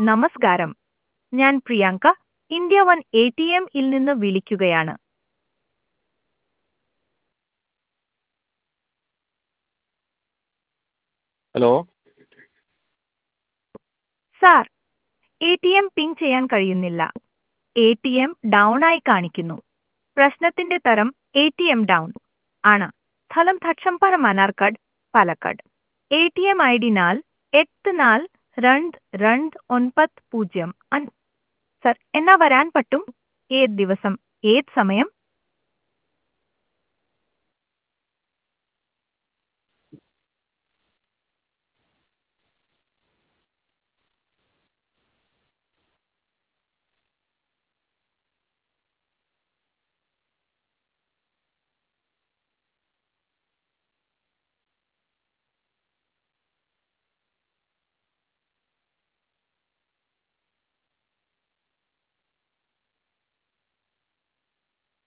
നമസ്കാരം. ഞാൻ Priyanka, India one ATM ൽ നിന്ന് വിളിക്കുകയാണ്. ഹലോ. സാർ, ATM പിങ് ചെയ്യാൻ കഴിയുന്നില്ല. ATM ഡൗൺ ആയി കാണിക്കുന്നു. പ്രശ്നത്തിന്റെ തരം ATM ഡൗൺ ആണ്. സ്ഥലം Thachampara Mannarkkad, Palakkad. ATM ID 842290. Sir, എന്നാ വരാൻ പറ്റും? ഏത് ദിവസം, ഏത് സമയം?